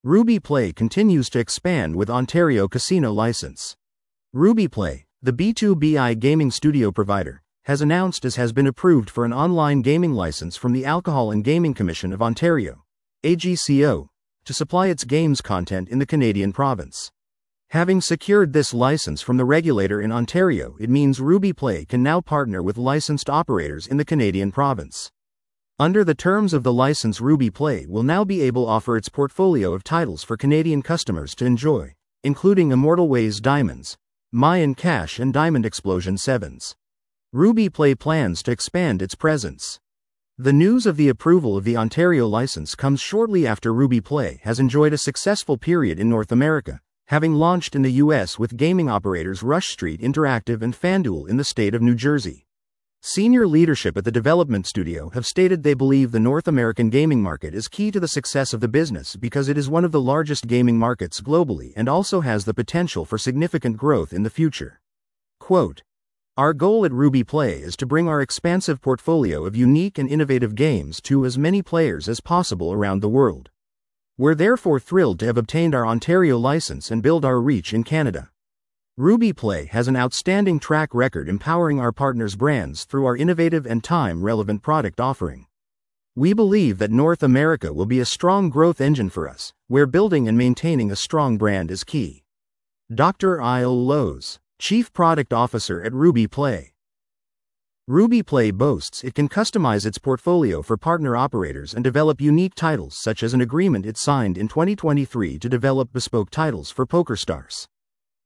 Ruby Play continues to expand with Ontario Casino license. Ruby Play, the B2B gaming studio provider, has announced as has been approved for an online gaming license from the Alcohol and Gaming Commission of Ontario, AGCO, to supply its games content in the Canadian province. Having secured this license from the regulator in Ontario, it means Ruby Play can now partner with licensed operators in the Canadian province. Under the terms of the license, Ruby Play will now be able to offer its portfolio of titles for Canadian customers to enjoy, including Immortal Ways Diamonds, Mayan Cash and Diamond Explosion 7s. Ruby Play plans to expand its presence. The news of the approval of the Ontario license comes shortly after Ruby Play has enjoyed a successful period in North America, having launched in the US with gaming operators Rush Street Interactive and FanDuel in the state of New Jersey. Senior leadership at the development studio have stated they believe the North American gaming market is key to the success of the business because it is one of the largest gaming markets globally and also has the potential for significant growth in the future. Quote, "Our goal at Ruby Play is to bring our expansive portfolio of unique and innovative games to as many players as possible around the world. We're therefore thrilled to have obtained our Ontario license and build our reach in Canada. Ruby Play has an outstanding track record empowering our partners' brands through our innovative and time-relevant product offering. We believe that North America will be a strong growth engine for us, where building and maintaining a strong brand is key." Dr. Isle Lowe's, Chief Product Officer at Ruby Play. Ruby Play boasts it can customize its portfolio for partner operators and develop unique titles, such as an agreement it signed in 2023 to develop bespoke titles for PokerStars.